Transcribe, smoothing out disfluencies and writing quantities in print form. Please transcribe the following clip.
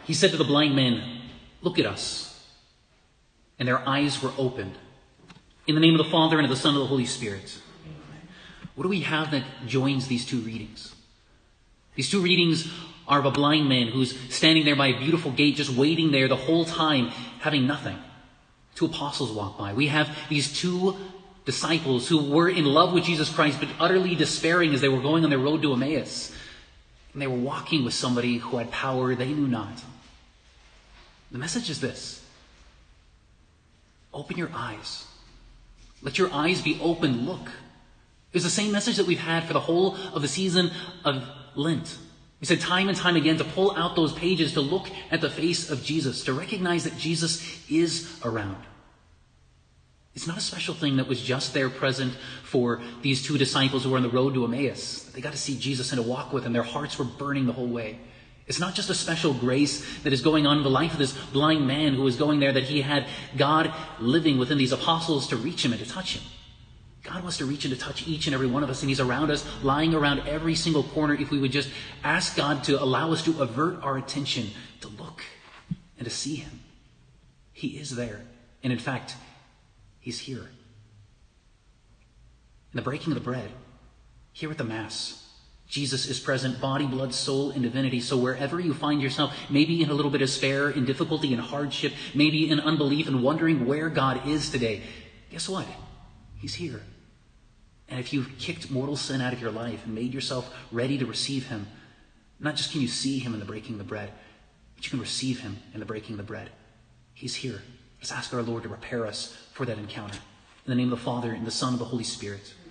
He said to the blind man, "Look at us." And their eyes were opened. In the name of the Father, and of the Son, and of the Holy Spirit. What do we have that joins these two readings? These two readings are of a blind man who's standing there by a beautiful gate, just waiting there the whole time, having nothing. Two apostles walk by. We have these two disciples who were in love with Jesus Christ, but utterly despairing as they were going on their road to Emmaus. And they were walking with somebody who had power they knew not. The message is this: open your eyes. Let your eyes be open. Look. It's the same message that we've had for the whole of the season of Lent. We said time and time again to pull out those pages, to look at the face of Jesus, to recognize that Jesus is around. It's not a special thing that was just there present for these two disciples who were on the road to Emmaus. They got to see Jesus and to walk with him. Their hearts were burning the whole way. It's not just a special grace that is going on in the life of this blind man who was going there, that he had God living within these apostles to reach him and to touch him. God wants to reach and to touch each and every one of us, and he's around us, lying around every single corner, if we would just ask God to allow us to avert our attention, to look and to see him. He is there. And in fact, he's here. In the breaking of the bread, here at the Mass, Jesus is present, body, blood, soul, and divinity. So wherever you find yourself, maybe in a little bit of despair, in difficulty, in hardship, maybe in unbelief, and wondering where God is today, guess what? He's here. And if you've kicked mortal sin out of your life and made yourself ready to receive him, not just can you see him in the breaking of the bread, but you can receive him in the breaking of the bread. He's here. Let's ask our Lord to prepare us for that encounter. In the name of the Father, and the Son, and the Holy Spirit.